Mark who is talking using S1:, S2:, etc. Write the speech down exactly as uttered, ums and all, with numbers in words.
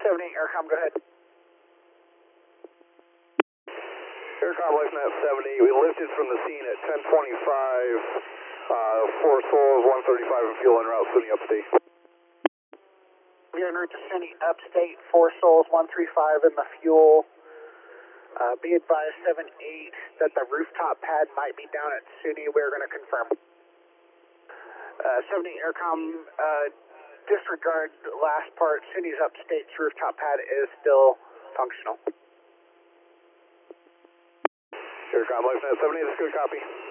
S1: seventy-eight Aircom, go ahead.
S2: Aircom LifeNet seventy, we lifted from the scene at ten twenty-five, uh, four souls, one thirty-five and fuel en route, SUNY upstate.
S1: We are en route to SUNY upstate, four souls, one thirty-five in the fuel. Uh, be advised, seven eight, that the rooftop pad might be down at SUNY. We're going to confirm. Uh, seventy Aircom, uh, disregard the last part. SUNY's upstate's rooftop pad is still functional.
S2: Aircom LifeNet seventy, that's good copy.